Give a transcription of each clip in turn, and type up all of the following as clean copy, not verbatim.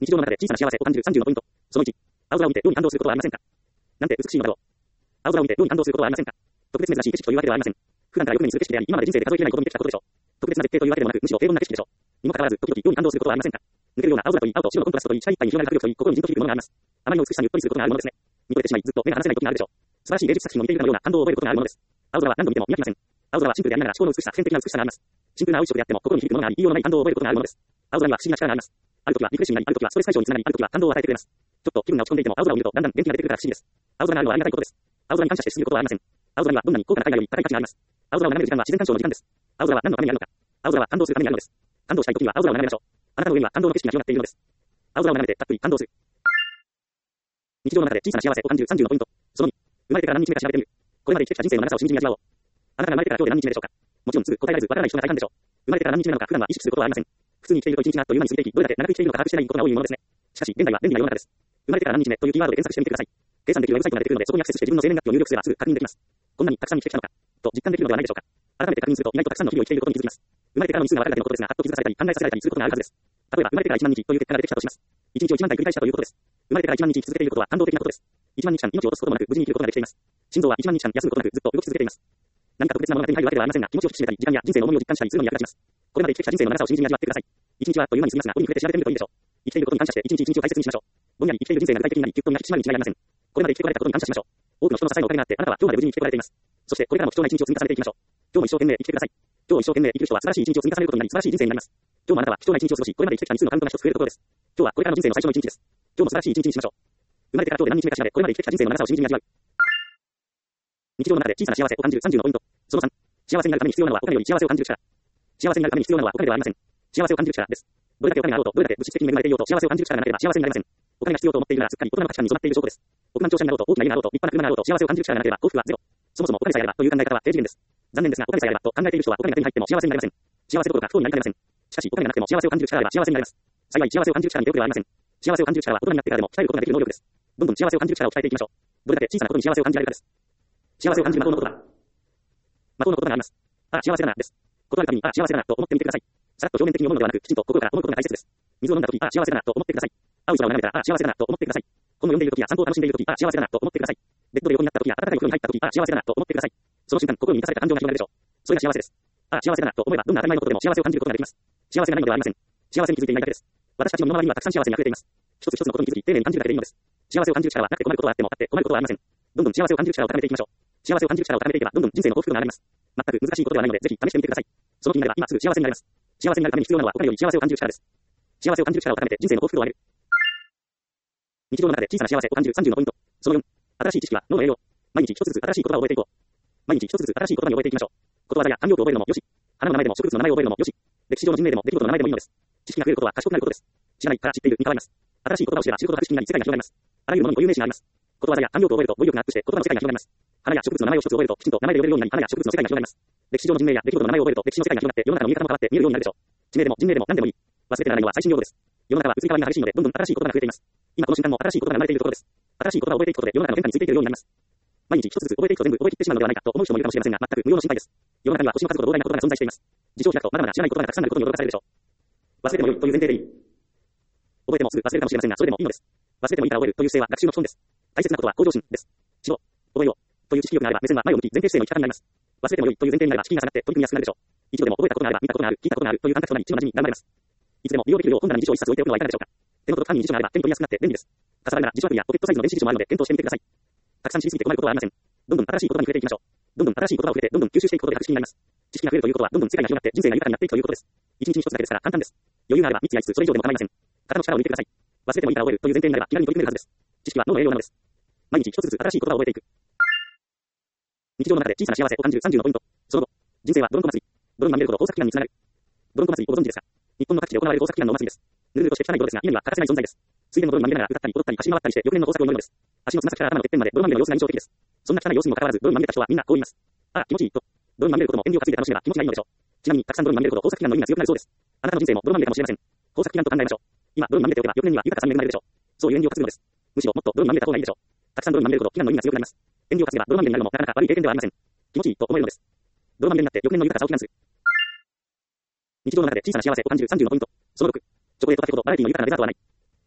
日常の中で小さな幸せを感じる30のポイント。その1、青空を見て世に感動することはありませんか？なんて美しいのだろう。青空を見て世に感動することはありませんか？特別珍しい景色というわけではありません。普段からよく目にする景色であり、今まで人生で数えきれないほど見てきたことでしょう。特別な絶景というわけでもなく、むしろ平凡な景色でしょう。にもかかわらず、時々世に感動することはありませんか？抜けるような青空といい、青と白のコントラストといい、下いっぱいに広がる迫力といい、心にじんと響くものがあります。あまりの美しさにうっとりすることがあるものですね。見とれてしまい、ずっと目が離せない時があるでしょう。素晴らしい芸術作品を見ているかのような感動を覚えることがあるものです。青空は何度見ても見飽きません。青空はシンプルでありながら、思考の美しさ、普遍的な美しさがあります。シンプルな青い色であっても、心に響くものがあり、言いようのない感動を覚えることがあるものです。青空には不思議な力があります。ある時はリフレッシュになり、ある時はストレス解消につながり、ある時は感動を与えてくれます。ちょっと気分が落ち込んでいても青空を見るとだんだん元気が出てくるから不思議です。青空があるのはありがたいことです。青空に感謝して過ぎることはありません。青空にはどんなに高価な海外より高い価値があります。青空を眺める時間は自然鑑賞の時間です。青空は何のためにあるのか。青空は感動するためにあるのです。感動したい時には青空を眺めましょう。あなたの上には感動の景色が広がっているのです。青空を眺めてたっぷり感動する。日常の中で小さな幸せを感じる30のポイント。その2、生まれてから何日目か調べてみる。これまで生きてきた人生の長さをしみじみ味わおう。あなたが生まれてから今日で何日目でしょうか。もちろんすぐ答えられずわからない人が大半でしょう。生まれてから何日目なのか普段は意識することはありません。普通に生きていると一日があっという間に過ぎていき、どれだけ長く生きているのか把握してないことが多いものですね。しかし、現在は便利な世の中です。生まれてから何日目というキーワードで検索してみてください。計算できるウェブサイトが出てくるので、そこにアクセスして自分の生年月日を入力すればすぐ確認できます。こんなにたくさん生きてきたのか、と実感できるのではないでしょうか。改めて確認すると、意外とたくさんの日々を生きていることに気づきます。生まれてからの日数が分かるだけのことですが、はっと気づかされたり、考えさせられたりすることがあるはずです。例えば、生まれてから1万日という結果が出てきたとします。1日を1万回繰り返したということです。生まれてから1万日生き続けていることは感動的なことです。1万日間命を落とすこともなく、無事に生きることができています。心臓は1万日間休むことなくずっと動き続けています。何か特別なものが手に入るわけではありませんが、気持ちを引き締めたり、時間や人生の重みを実感したりするのに役立ちます。これまで生きてきた人生の長さをしみじみ味わってください。一日はあっという間に過ぎますが、折に触れて調べてみるといいでしょう。生きていることに感謝して一日一日を大切にしましょう。ぼんやり生きている人生が具体的になり、ぎゅっと身が引き締まるに違いありません。これまで生きてこられたことに感謝しましょう。多くの人の支えのおかげがあって、あなたは今日まで無事に生きてこられています。そしてこれからも貴重な一日を積み重ねていきましょう。今日も一生懸命生きてください。今日も一生懸命生きる人は素晴らしい一日を積み重ねることになり、素晴らしい人生になります。今日もあなたは貴重な一日を過ごし、これまで生きてきた日数のカウントが一つ増えるところです。今日はこれからの人生の最初の一日です。今日も素晴らしい一日にしましょう。生まれてから今日で何日目か調べ、これまで生きてきた人生の長さをしみじみ味わう。日常の中で小さな幸せを感じる30のポイント。その3、幸せになるために必要なのはお金より幸せを感じる力。幸せになるために必要なのはお金ではありません。幸せを感じる力です。どれだけお金があろうと、どれだけ物質的に恵まれていようと、幸せを感じる力がなければ幸せになれません。お金が必要と思っているならすっかり大人の価値観に染まっている証拠です。億万長者になろうと、大きな家があろうと、立派な車があろうと、幸せを感じる力がなければ幸福はゼロ。そもそもお金さえあればという考え方は低次元です。残念ですが、お金さえあればと考えている人はお金が手に入っても幸せになれません。幸せどころか不幸になりかねません。しかし、お金がなくても幸せを感じる力があれば幸せになれます。幸い、幸せを感じる力に手遅れはありません。幸せを感じる力は大人になってからでも鍛えることができる能力です。どんどん幸せを感じる力を鍛えていきましょう。どれだけ小さなことに幸せを感じられるかです。幸せを感じる魔法の言葉。魔法の言葉があります。ああ、幸せだな、です。断るたびに、ああ、幸せだな、と思ってみてください。さらっと表面的に思うのではなく、きちんと心から思うことが大切です。水を飲んだとき、ああ、幸せだな、と思ってください。青い空を眺めたら、ああ、幸せだな、と思ってください。本を読んでいるときや散歩を楽しんでいるとき、ああ、幸せだな、と思ってください。ベッドで横になったときや暖かいお風呂に入ったとき、ああ、幸せだな、と思ってください。その瞬間、心に満たされた感情が広がるでしょう。それが幸せです。ああ、幸せだな、と思えば、どんな当たり前のことでも幸せを感じることができます。幸せがないのではありません。幸せに気づいていないだけです。私たちの身の回りにはたくさん幸せに溢れています。一つ一つのことに気づき、丁寧に感じるだけでいいのです。幸せを感じる力はなくて困ることはあっても、あって困ることはありません。どんどん幸せを感じる力を高めていきましょう。幸せを感じる力を高めていけば、どんどん人生の幸福が現れます。全く難しいことではないので、ぜひ試してみてください。その気になれば、今すぐ幸せになれます。幸せになるために必要なのはお金より幸せを感じる力です。幸せを感じる力を高めて人生の幸福度を上げる。日常の中で小さな幸せを感じる30のポイント。その4、新しい知識は脳の栄養。毎日一つずつ新しい言葉を覚えていこう。毎日一つずつ新しい言葉に覚えていきましょう。ことわざや慣用句を覚えるのもよし、花の名前でも植物の名前を覚えるのもよし、歴史上の人名でも出来事の名前でもいいのです。知識が増えることは賢くなることです。知らないから知っているに変わります。新しい言葉を知れば知ることが知識になり世界が広がります。あらゆるものに固有名詞があります。ことわざや慣用句を覚えると語彙力がアップして言葉の世界が広がります。花や植物の名前を一つ覚えるときちんと名前で呼べるようになり、花や植物の世界が広がります。歴史上の人名や出来事の名前を覚えると歴史の世界が広がって世の中の見え方も変わって見えるようになるでしょう。地名でも人名でも何でもいい。忘れてならないのは最新用語です。世の中は移り変わりが激しいので、どんどん新しい言葉が増えています。今この瞬間も新しい言葉が生まれているところです。新しい言葉を覚えていくことで世の中の変化についていけるようになります。毎日一つずつ覚えていくと全部覚えきってしまうのではないかと思う人もいるかもしれませんが、全く無用の心配です。世の中には星の数ほど膨大な言葉が存在しています。辞書を開くとまだまだ知らない言葉がたくさんあることに驚かされるでしょう。忘れても良いという前提でいい。覚えてもすぐ忘れるかもしれませんが、それでもいいのです。忘れてもいいから覚えるという姿勢は学習の基本です。大切なことは向上心です。知ろう、覚えようという知識力があれば目線は前を向き前提姿勢の生き方になります。忘れても良いという前提になれば資金が下がって取り組みやすくなるでしょう。一度でも覚えたことがあれば見たことがある、聞いたことがあるという感覚となり、一の馴染みに頑張れます。いつでも利用できるよう本棚に辞書を一冊置いておくのはいかがでしょうか。手元と単に辞書があれば手に取りやすくなって便利です。重なるなら辞書アプリやポケットサイズの電子辞書もあるので検討してみてください。たくさん知りすぎて困ることはありません。どんどん新しい言葉に触れていきましょう。どんどん新しい言葉を触れてどんどん吸収していくことで白識になります。知識が増えるということはどんどん世界が広がって人生が豊かになっていくということです。一日一つだけですから簡単です。余裕があれば3つや5つそれ以上でも構いません。肩の力を抜いてください。忘れてもいいから覚えるという前提になれば気軽に取り組めるはずです。知識は脳の栄養なのです。毎日一つずつ新しい言葉を覚えていく。日常の中で小さな幸せを感じる30のポイント。その後、人生は泥んこ祭り。泥にまみれるほど豊作祈願につながる。泥んこ祭りをご存知ですか。日本の各地で行われる豊作祈願のお祭りです。ぬるぬるとして汚い泥ですが、家には欠かせない存在です。水田の泥にまみれながら歌ったり踊ったり走り回ったりして翌年の豊作を祈るのです。足のつま先から頭のてっぺんまで泥まみれの様子が印象的です。そんな汚い様子にもかかわらず泥にまみれた人はみんなこう言います。ああ、気持ちいいと。泥にまみれることも遠慮を担いで楽しめば気持ちがいいのでしょう。ちなみにたくさん泥にまみれるほど豊作祈願の意味が強くなるそうです。あなたの人生も泥まみれかもしれません。豊作祈願と考えましょう。今泥にまみれておけば翌年には豊かさに恵まれるでしょう。そういう遠慮を担ぐのです。むしろもっと泥にまみれた方がいいでしょう。たくさん泥にまみれるほど祈願の意味が強くなります。遠慮を担げば泥まみれになるのもなかなか悪い経験ではありません。気持ちいいと思えるのです。泥まみれになって翌年の豊かさを祈願する。日常の中で小さな幸せを感じる30のポイント。その6、チョコレートだけほどバラエティの豊かなデザートはない。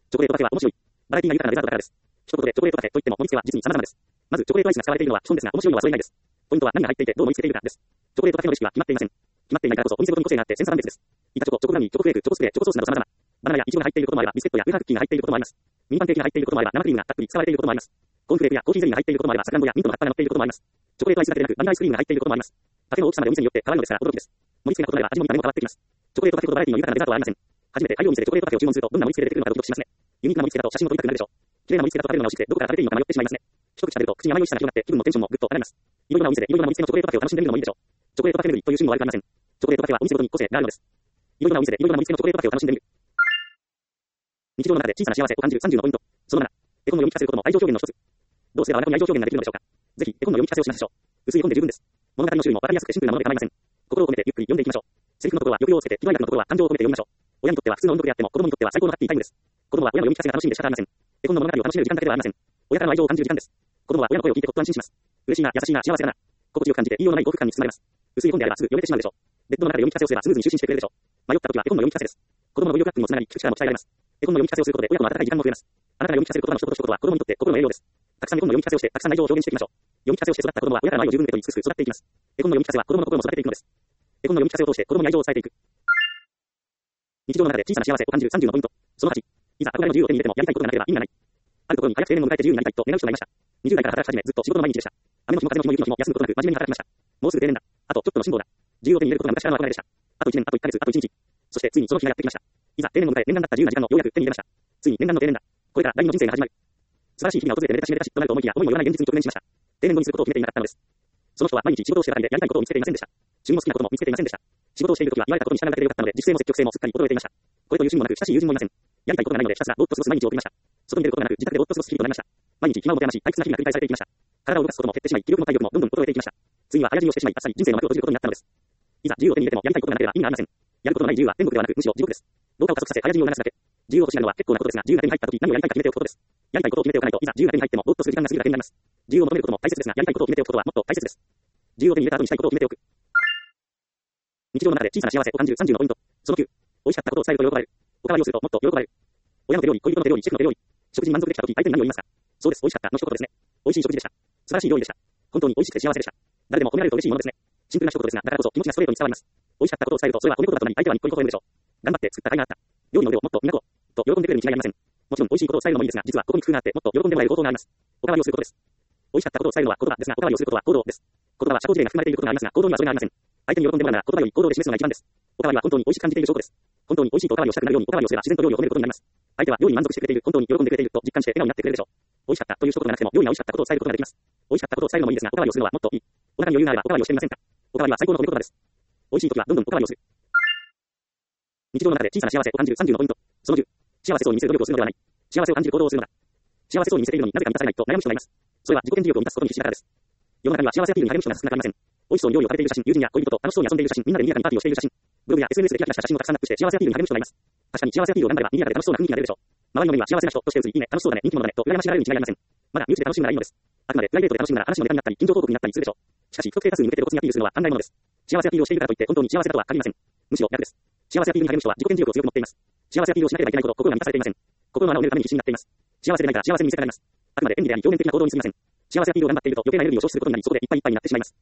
チョコレートだけは面白い。バラエティが豊かなデザートだからです。一言でチョコレートだけといっても盛り付けは実に様々です。まずチョコレートアイスが使われているのは基本ですが、面白いのはそれ以外です。ポイントは何が入っていてどう盛り付けているかです。チョコレートだけのレシピは決まっていません。決まっていないからこそお店ごとに個性があって千差万別です。板チョコ、チョコグラミー、チョコフレーク、チョコスプレー、チョコソースなど様々。バナナやイチゴが入っていることもあれば、ビスケットやウーハークッキーが入っていることもあります。ミニパンケーキが入っていることもあれば、生クリームがたっぷり使われていることもあります。コーンフレークやコーヒーゼリーが入っていることもあれば、サクランボやミントの葉っぱが乗っていることもあります。チョコレートアイスだけでなく、バニラアイスクリームが入っていることもあります。パフェの大きさまでお店によって変わるのですから驚きです。盛り付けが異なれば味も見た目も変わってきます。チョコレートパフェほどバラエティの豊かなデザートはありません。初めて大量店でチョコレートパフェを注文するとどんな盛り付けで出てくるのかドキドキしますね。ユニークな盛り付けだと写真も撮りたくなるでしょう。綺麗な盛り付けだと食べるのが惜しくてどこから食べていいのか迷ってしまいますね。一口食べると口に甘い美味しさが広がって気分もテンションもぐっと上がります。いろいろなお店でいろいろな盛り付けのチョコレートパフェを楽しんでみるのもいいでしょう。チョコレートパフェ巡りという趣味も悪くありません。チョコレートパフェはお店ごとに個性があるのです。いろいろなお店でいろいろな盛り付けのチョコレートパフェを楽しんでみる。日常の中で小さな幸せを感じる30のポイント。その7、絵本の読み聞かせることも愛情表現の一つ。どうすれば我が子に愛情表現ができるのでしょうか。ぜひ絵本の読み聞かせをしましょう。薄い絵本で十分です。物語の種類も分かりやすくてシンプルなもので構いません。心を込めてゆっくり読んでいきましょう。セリフのところは抑揚をつけて、喜怒哀楽のところは感情を込めて読みましょう。親にとっては普通の音読であっても子供にとっては最高のハッピータイムです。子供は親の読み聞かせが楽しみで仕方ありません。絵本の物語を楽しめる時間だけではありません。親からの愛情を感じる時間です。子供は親の声を聞いてほっと安心します。嬉しいな、優しいな、幸せだな。心地よく感じて言いようのない幸福感に包まれます。薄い本であればすぐ読めてしまうでしょう。ベッドの中で読み聞かせをすればスムーズに就寝してくれるでしょう。迷った時は絵本の読み聞かせです。子供の語彙力アップにもつながり、聞く力も鍛えられます。絵本の読み聞かせをすることで親との温かい時間も増えます。あなたが読み聞かせる言葉の一言一言は子供にとって心の栄養です。たくさん絵本の読み聞かせをして、たくさん愛情を表現していきましょう。読み聞かせをして育った子供は親からの愛を十分に受け取り尽くす育っていきます。絵本の読み聞かせは子供の心も育てていくのです。絵本の読み聞かせを通して子供に愛情を伝えていく。日常の中で小さな幸せを感じる30のポイント。その8、いざ憧れの自由を手に入れてもやりたいことがなければ意味がない。あるところに早く定年を迎えて自由になりたいと願う人がいました。20代から働き始めずっと仕事の毎日でした。雨の日も風の日も雪の日も休むことなく真面目に働きました。もうすぐ定年だ。あとちょっとの辛抱だ。自由を手に入れることが昔からの憧れでした。あと1年、あと1ヶ月、あと1日。そしてついにその日がやってきました。いざ定年を迎え念願だった自由な時間をようやく手に入れました。ついに念願の定年だ。これから第二の人生が始まる。素晴らしい日々が訪れてめでたしめでたしとなると思いきや思いもよらない現実に直面しました。定年後にすることを決めていなかったのです。その人は毎日仕事をしてばかりでやりたいことを見つけていませんでした。趣味も好きなことも見つけていませんでした。仕事をしているときは言われたことに従うだけでよかったので、自主性も積極性もすっかり衰えていました。これという趣味もなく親しい友人もいません。やりたいことがないのでひたすらぼーっと過ごす毎日を送りました。外に出ることがなく自宅でぼーっと過ごす日々となりました。毎日暇を持て余し退屈な日々が繰り返されていきました。体を動かすことも減ってしまい、気力も体力もどんどん衰えていきました。ついには早死にをしてしまい、あっさり人生の幕を閉じることになったのです。いざ自由を手に入れてもやりたいことがなければ意味がありません。やることのない自由は天国ではなくむしろ地獄です。老化を加速させ早死にを促すだけ。自由を失うのは結構なことですが、自由が手に入ったとき何をやりたいか決めておくことです。やりたいことを決めておかないと、いざ自由が手に入ってもぼーっとする時間が過ぎるだけになります。自由を求めることも大切ですが、やりたいことを決めておくことはもっと大切です。自由を手に入れた後にしたいことを決めておく。日常の中で小さな幸せを感じる30のポイント。その9、美味しかったことを伝えると喜ばれる。おかわりをするともっと喜ばれる。親の手料理、恋人の手料理、シェフの手料理。食事に満足できたとき相手に何を言いますか。そうです、美味しかったの一言ですね。美味しい食事でした。素晴らしい料理でした。本当に美味しくて幸せでした。誰でも褒められると嬉しいものですね。シンプルな一言ですが、だからこそ気持ちがストレートに伝わります。美味しかったことを伝えるとそれは褒め言葉となり相手はニッコニコ笑むでしょう。頑張って作った甲斐があった。料理の腕をもっと磨こうと喜んでくれるに違いありません。もちろん美味しいことを伝えるのもいいですが、実はここに工夫があってもっと喜んでもらえる方法があります。おかわりをすることです。美味しかったことを伝えるのは言葉ですが、おかわりをすることは行動です。言葉は社交辞令が含まれていることがありますが、行動にはそれがありません。相手に喜んでもらうなら言葉より行動で示すのが一番です。おかわりは本当に美味しく感じている証拠です。本当に美味しいとおかわりをしたくなるようにおかわりをすれば自然と料理を褒めることになります。相手は料理に満足してくれている、本当に喜んでくれていると実感して笑顔になってくれるでしょう。美味しかったという一言がなくても料理が美味しかったことを伝えることができます。美味しかったことを伝えるのもいいですが、おかわりをするのはもっといい。お腹に余裕があればおかわりをしてみませんか。おかわりは最高の褒め言葉です。美味しい時はどんどんおかわりをする。日常の中で小さな幸せを感じる30のポイント。その10、幸せそうに見せる努力をするのではない。幸せを感じる行動をするのだ。幸せそうに見せているのになぜか満たされないと悩む人がいます。それは自己顕示欲を満たすことに必死だからです。世の中には幸せアピールに励む人が少なくありません。美味しそうに料理を食べている写真、友人や恋人と楽しそうに遊んでいる写真、みんなで賑やかにパーティーをしている写真、ブログや SNS でキラキラした写真をたくさんアップして幸せアピールに励む人がいます。確かに幸せアピールを頑張れば賑やかで楽しそうな雰囲気が出るでしょう。周りの目には幸せな人として映り、いいね、楽しそうだね、人気者だねと羨ましがられるに違いありません。まだ身内で楽しむならいいのです。あくまでプライベートで楽しむなら話のネタになったり、近況報告になったりするでしょう。しかし不特定多数に向けて露骨にアピールするのは寛大なものです。幸せアピールをしているからといって本当に幸せだとは限りません。むしろ逆です。幸せアピールに励む人は自己顕示欲を強く持っています。幸せアピールをしなければいけないほど心が満たされていません。心の穴を埋めるために必死になっています。幸せでないから幸せに見せかねます。あくまで演技であり表面的な行動に過ぎません。幸せアピールを頑張っていると余計なエネルギーを消費することになり、そこでいっぱいいっぱいになってしまいます。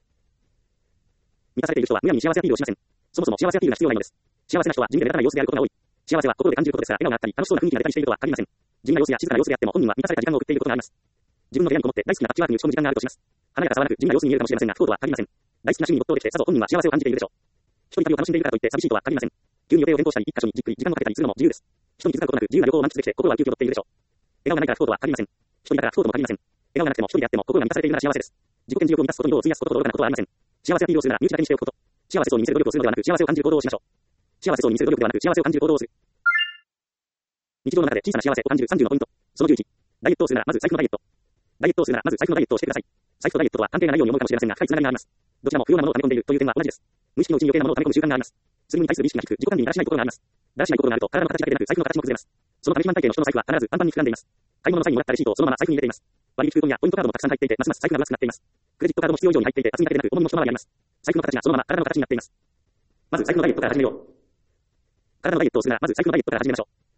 満たされている人はむやみに幸せアピールをしません。そもそも幸せアピールが必要ないのです。幸せな人は地味で目立たない様子であることが多い。幸せは心で感じることですから、笑顔があったり楽しそうな雰囲気が出たりしているとは限りません。地味な様子や静かな様子であっても本人は満たされた時間を送っていることがあります。自分の部屋にこもって大好きなパッチワークに打ち込む時間があるとします。華やかさはなく地味な様子に見えるかもしれませんが、不幸とは限りません。大好きな趣味に没頭できてさぞ本人は幸せを感じているでしょう。一人旅を楽しんでいるからといって寂しいとは限りません。急に予定を変更したり一箇所にじっくり時間をかけたりするのも自由です。人に気づくことなく自由な旅行を満喫できて心は勇気を持っているでしょう。笑顔がないから不幸とは限りません。一人だから不幸とも限りません。笑顔がなくても一人であっても心が満たされているなら幸せです。自己顕示欲を満たすことに労を費やすことほど愚かなことはありません。幸せアピールをするなら身内だけにしておくこと。幸せそうに見せる努力をするのではなく幸せを感じる行動をしましょう。幸せそうに見せる努力ではなく幸せを感じる行動をする。日常の中で小さな幸せを感じる30のポイント。その11、ダイエットをするならまず財布のダイエット。ダイエットをするならまず財布のダイエットをしてください。財布とダイエットとは関係がないように思うかもしれませんが深いつながりがあります。どちらも不要なものを溜め込んでいるという点は同じです。無意識のうちに余計なものを溜め込む習慣があります。それに対する意識が低く自己管理にだらしない心があります。だらしない心があると体の形だけでなく財布の形も崩れます。そのため一般体系の人の財布は必ずパンパンに膨らんでいます。買い物の際にもらったレシートをそのまま財布に入れています。割引クーポンやポイントカードもたくさん入っていてますます財布が分厚くなっています。クレジットカードも必要以上に入っていて厚みだけでなく重みも一回りあります。財布の形がそのまま体の形になっています。まず財布のダイエットから始めよう。体のダイエットをするならまず財布のダイエットから始めましょう。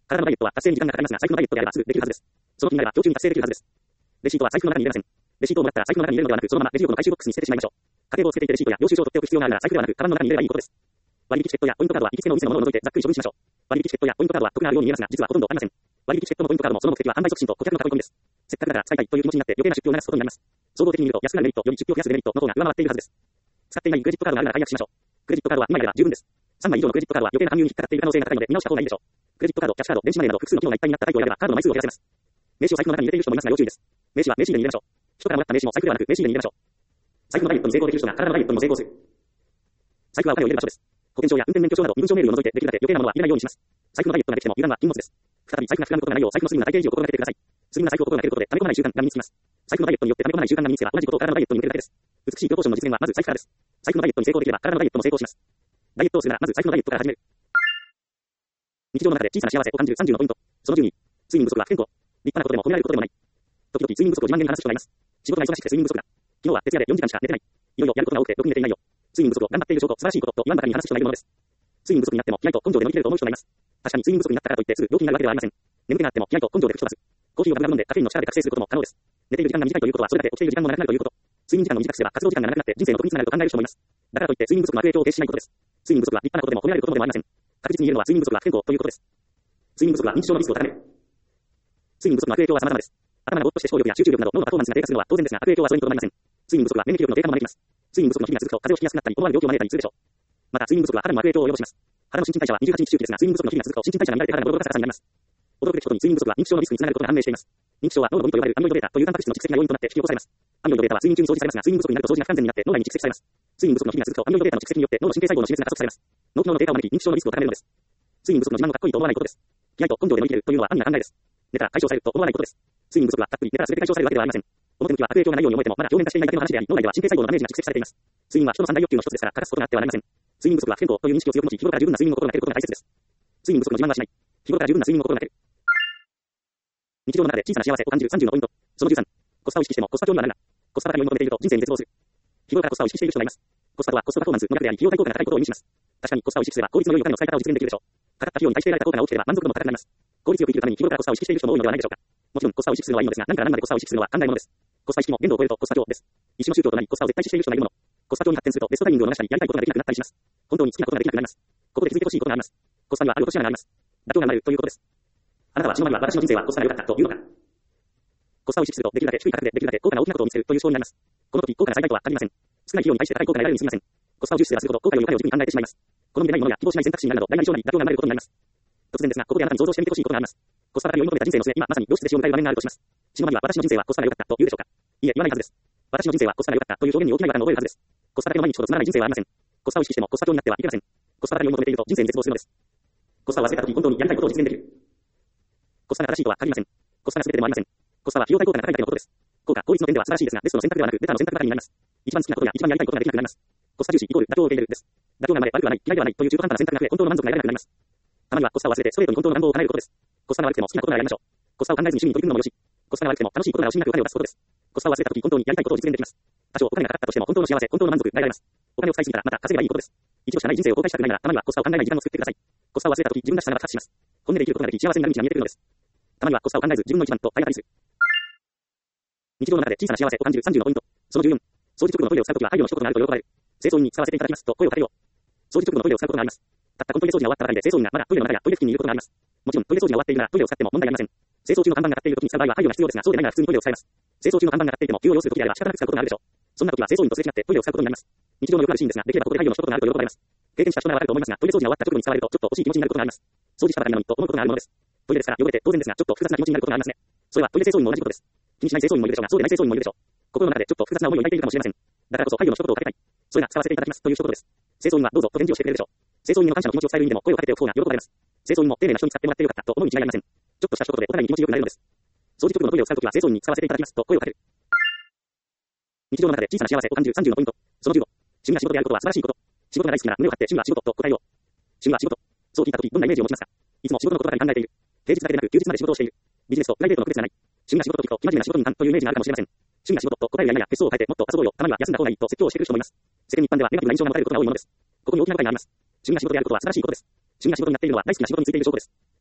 体のダイエットは達成に時間がかかりますが、財布のダイエットであればすぐできるはずです。その気になれば今日中に達成できるはずです。レシートは財布の中に入れません。レシートをもらったら財布の中に入れるのではなく、そのままレジ横の回収ボックスに捨ててしまいましょう。家計簿をつけていてレシートや領収書を取っておく必要があるなら財布ではなく、カバンの中に入れればいいことです。割引チケットやポイントカードは行きつけのお店のものを除いてざっくり処分しましょう。割引チケットやポイントカードは得があるように見えますが、実はほとんどありません。割引チケットもポイントカードもその目的は販売促進と顧客の囲い込みです。せっかくだから使いたいという気持ちになって余計な出費を流すことになります。総合的に見ると安くなるメリットより出費を増やすデメリットの方が上回っているはずです。使っていないクレジットカードがあるなら解約しましょう。クレジットカードは2枚あれば十分です。3枚以上のクレジットカードは余計な勧誘に引っかかっている可能性が高いので見直した方がいいでしょう。クレジットカード、キャッシュカード、電子マネーなど複数の機能がいっぱいになったタイプを選べばカードの枚数を減らせます。名刺を財布の中に入れている人もいますが要注意です。名刺は名刺入れに入れましょう。人からもらった名刺も財布ではなく名刺入れに入れましょう。財布のダイエットに成功できる人が体のダイエットにも成功する。財布はお金を入れる場所です。保険証や運転免許証など身分証明類を除いてできるだけ余計なものは入れないようにします。財布のダイエットができても油断は禁物です。再び財布が膨らむことがないよう財布のスリムな体型維持を心がけてください。スリムな財布を心がけることで溜め込まない習慣が身につきます。財布のダイエットによって溜め込まない習慣が身につけば同じことを体のダイエットに向けるだけです。美しいプロポーションの実現はまず財布からです。財布のダイエットに成功できれば体のダイエットも成功します。ダイエットをするならまず財布のダイエットから始める。日常の中で小さな幸せを感じる30のポイント。その12、睡眠不足は不健康。立派なことでも褒められることでもない。時々睡眠不足を自慢げに話す人がいます。仕事が忙しくて睡眠不足だ。昨日は徹夜で4時間しか寝てない。いろいろやることが多くてろくに寝ていないよ。睡眠不足を頑張っている証拠、素晴らしいことと言わんばかりに話す人がいるものです。睡眠不足になっても気合と根性で乗り切れると思う人がいます。確かに睡眠不足になったからといってすぐ病気になるわけではありません。眠気があっても気合と根性で吹き飛ばす。コーヒーをガブガブ飲んでカフェインの力で覚醒することも可能です。寝ている時間が短いということはそれだけ起きている時間も長くなるということ。睡眠時間を短くすれば活動時間が長くなって人生の得につながると考える人もいます。だからといって睡眠不足の悪影響を軽視しないことです。睡眠不足は立派なことでも褒められることでもありません。確実に言えるのは睡眠不足は不健康ということです。睡眠不足は認知症のリスクを高める。睡眠不足の悪影響は様々です。頭がぼーっとして思考力や集中力など脳のパフォーマンスが低下するのは当然ですが悪影響はそれにとどまりません。睡眠不足は免疫力の低下も招きます。睡眠不足の日々が続くと風邪をひきやすくなったり思わぬ病気を招いたりするでしょう。また睡眠不足は肌にも悪影響を及ぼします。肌の新陳代謝は28日周期ですが睡眠不足の日々が続くと新陳代謝が乱れて肌がボロボロカサカサになります。驚くべきことに睡眠不足は認知症のリスクにつながることが判明しています。認知症は脳のゴミと呼ばれるアミロイドベータというタンパク質の蓄積が要因となって引き起こされます。アミロイドベータは睡眠中に掃除されますが睡眠不足になると掃除が不完全になって脳内に蓄積されます。睡眠不足の日々が続くとアミロイドベータの蓄積によって脳の神経細胞の死滅が加速されます。脳機能の低下を招き認知症のリスクを高めるのです。睡眠不足の自慢のかっこいいと思わないことです。気合と根性で乗り切れるというのは安易な考えです。寝たら解消されると思わないことです。睡眠不足はたっぷり寝たら全て解消されるわけではありません。表向きは悪影響がないように思えてもまだ表面化していないだけの話であり、脳内では神経細胞のダメージが蓄積されています。睡眠は人の三大欲求の一つですから、欠かすことがあってはなりません。睡眠不足は不健康という認識を強く持ち、日頃から十分な睡眠を心がけることが大切です。睡眠不足の自慢はしない。日頃から十分な睡眠を心がける。日常の中で小さな幸せを感じる30のポイント。その13、コスパを意識してもコスパ上にはなるな。コスパ高みを求めていると人生に絶望する。日頃からコスパを意識している人がいます。コスパとはコストパフォーマンスの略であり、費用対効果が高いことを意味します。確かにコスパを意識すれば効率の良いお金の使い方を実現できるでしょう。かかった費用に対して得られた効果が大きければ満足度も高くなります。効率よく生きるために日頃からコスパを意識している人も多いのではないでしょうか。もちろんコスパを意識するのはいいのですが、何から何までコスパを意識するのは考えものです。コスパ意識も限度を超えるとコスパ上です。一種の宗教となりコスパを絶対視している人がいるもの。コスパ上に発展するとベストタイミングを逃したりやりたいことができなくなったりします。本当に好きなことができなくなります。ここで気づいてほしいことがあります。コスパにはある落とし穴があります。妥協が生まれるということです。あなたは血の前は私の人生はコスパが良かったというのか。コスパを意識するとできるだけ低い価格でできるだけ効果が大きなことを見せるという思考になります。この時効果が最大とは限りません。少ない費用に対して高い効果が得られるに過ぎません。コスパを重視すればするほど効果より高いを軸に考えてしまいます。好みでないものや希望しない選択肢になるなど大なり小なり妥協が生まれることになります。突然ですが、ここであなたに想像してみてほしいことがあります。コスパ高みを追い求めた人生の末、今まさに病室で死を迎える場面があるとします。死の間には私の人生はコスパが良かったと言うでしょうか。いいえ、言わないはずです。私の人生はコスパが良かったという表現に大きな違和感を覚えるはずです。コスパだけの毎日ほどつまらない人生はありません。コスパを意識してもコスパ上になってはいけません。コスパだけを求めていると人生に絶望するのです。コスパを忘れた時本当にやりたいことを実現できる。コスパが正しいとは限りません。コスパが全てでもありません。コスパは費用対効果が高いだけのことです。効果、効率の点では素晴らしいですが、ベストの選択ではなくベタの選択ばかりになります。一番好きなことや一番やりたいことができなくなります。コスパ重視イコール妥協を受け入れるです。妥協が生まれ悪くはない、嫌いではないという中途半端な選択が増え本当の満足が得られなくなります。たまにはコスパを忘れてストレートに本当の願望を叶えることです。コスパが悪くても好きなことならやりましょう。コスパを考えずに趣味に取り組むのもよし。コスパが悪くても楽しいことなら惜しみなくお金を出すことです。コスパを忘れた時本当にやりたいことを実現できます。多少お金がかかったとしても本当の幸せ、本当の満足が得られます。お金を使いすぎたらまた稼げばいいことです。一度しかない人生を後悔したくないならたまにはコスパを考えない時間を作ってください。コスパを忘れた時自分らしさが爆発します。本音で生きることができ幸せになる道が見えてくるのです。たまにはコスパを考えず自分の一番と体当たりする。日常の中で小さな幸せを感じる30のポイント。その14、掃除直後のトイレを使うときは配慮の一言があると喜ばれる。清掃員に使わせていただきますと声をかけるよう。掃除直後のトイレを使うことがあります。たったこのトイレ掃除が終わったばかりで清掃員がまだトイレの中やトイレ付近にいることがあります。もちろんトイレ掃除が終わっているならトイレを使っても問題ありません。清掃中の看板が立っているときに使う場合は配慮が必要ですが、そうでないなら普通にトイレを使います。清掃中の看板が立っていても急を要するときであれば仕方なく使うことがあるでしょう。そんなときは清掃員とすれ違ってトイレを使うことになります。日常のよくあるシーンですが、できればここで配慮の一言があると喜ばれます。経験した人ならわかると思いますが、トイレ掃除が終わった直後に使われるとちょっと惜しい気持ちになることがあります。掃除したばかりなのにと思うことがあるものです。トイレですから汚れて当然ですが、ちょっと複雑な気持ちになることがありますね。それはトイレ清掃員も同じことです。気にしない清掃員もいるでしょうが、そうでない清掃員もいるでしょう。心の中でちょっと複雑な思いを抱いているかもしれません。だからこそ配慮の一言をかけたい。それが使わせていただきますという一言です。清掃員はどうぞと返事をしてくれるでしょう。清掃員の感謝の気持ちを伝える意味でも声をかけておく方が喜ばれます。清掃員も丁寧な人に使ってもらってよかったと思うに違いありません。ちょっとした一言でお互いに気持ちよくなれるのです。掃除直後のトイレを使うときは清掃員に使わせていただきますと声をかける。日常の中で小さな幸せを感じる30のポイント。その15、趣味が仕事であることは素晴らしいこと。仕事が大好きなら胸を張って趣味は仕事と答えよう。趣味は仕事。そう聞いたときどんなイメージを持ちますか。いつも仕事のことばかり考えている。平日だけでなく休日まで仕事をしている。ビジネスとプライベートの区別がない。趣味が仕事と聞くと生真面目な仕事にというイメージがあるかもしれません。趣味が仕事と答えるやいなや別荘を変えてもっと遊ぼうよ。たまには休んだ方がいいと説教をしてくる人もいます。世間一般ではネガティブな印象が持たれることが多いものです。ここに大きな誤解があります。趣味が仕事であることは素晴らしいことです。趣味が仕事になっているのは大好きな仕事についている証拠です。